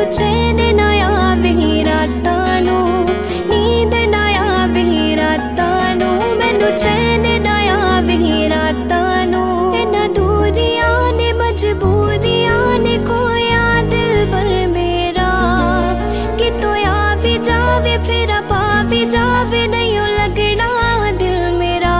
चैन ना आवे रातां नूं, नींद ना आवे रातां नूं, मैनू चैन ना आवे रातां नूं। इन्हां दूरियां ने मजबूरियां ने खोया दिल भर मेरा, कितों आ भी जावे फिर पा भी जावे नहीं लगना दिल मेरा।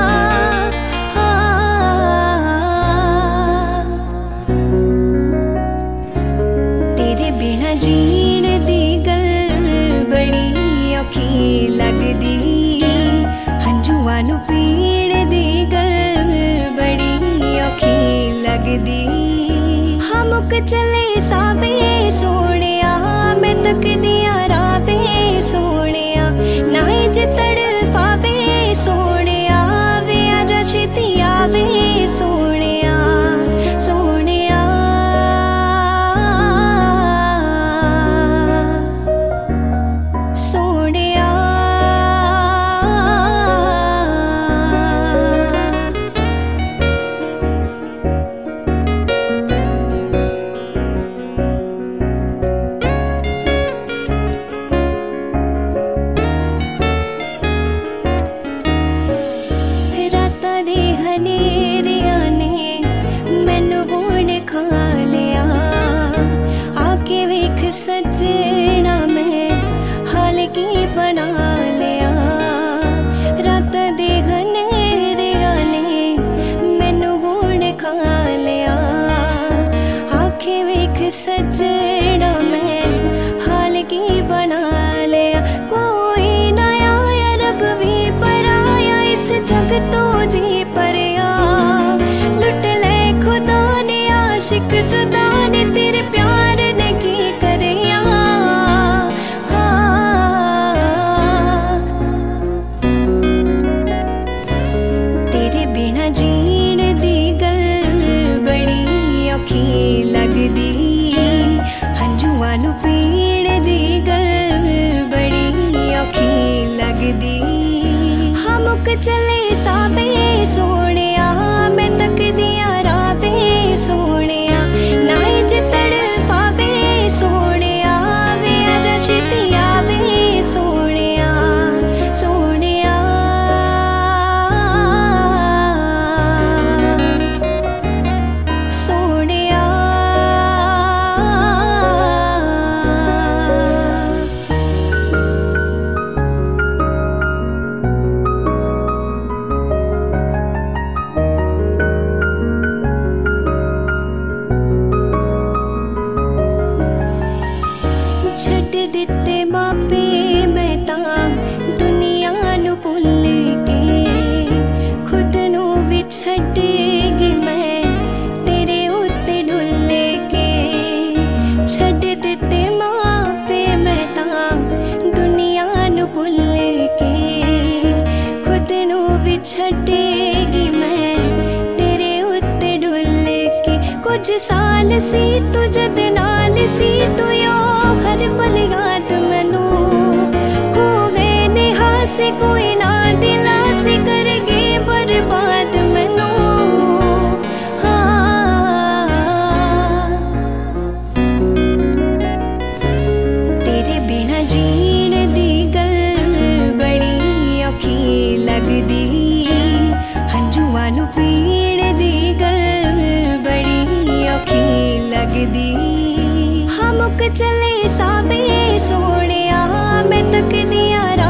तेरे बिना जीण दी गल बड़ी औखी लगदी, हंझुआं नूं पीण दी गल बड़ी औखी लगदी। हाँ मुक चले सावे सोहणिया, मैं तकदियां रावे सोहणिया, ना इंज तड़फावे सोहणिया, वे आजा छेती आवे सोहणिया सोहणिया। सोहणिया रातां दे हनेरियां ने मैनू हुण खा लिया, आके वेख सजना मैं हाल की बना लिया। रातां दे हनेरियां ने मैनू हुण खा लिया, आके वेख सजना मैं हाल की बना लिया। कोई नया रब भी पराया इस जग तो जी परया, लुट ले खुदा ने आशिक जुदा ने तेरे प्यार ने की करया। तेरे बिना जीण दी गल बड़ी औखी लगदी, हंझुआं नूं पीण दी गल बड़ी औखी लगदी। हाँ मुक चले सावे सोहणिया, मैं तकदियां रावे सोहणिया, ना इंज तड़फावे सोहणिया, वे आजा छेती आवे सोहणिया सोहणिया। सोहणिया छड्ड दिते मापे मैं तां दुनिया नूं भुल के, खुद नूं भी छड्डेगी मैं तेरे उत्ते डुल के। छड्ड दिते मापे मैं तां दुनिया नूं भुल के, खुद नूं भी छड्डेगी मैं तेरे उत्ते डुल के। कुछ साल सी तू जद नाल सी तू यो हर पल याद मैनू, खो गए ने हासे कोई ना दिला से कर गए बर्बाद मैनू। तेरे बिना जीण दी गल बड़ी औखी लगदी, हंझुआं नूं पीण दी गल बड़ी औखी लगदी। हाँ मुक चले सावे सोहणिया, मैं तकदियां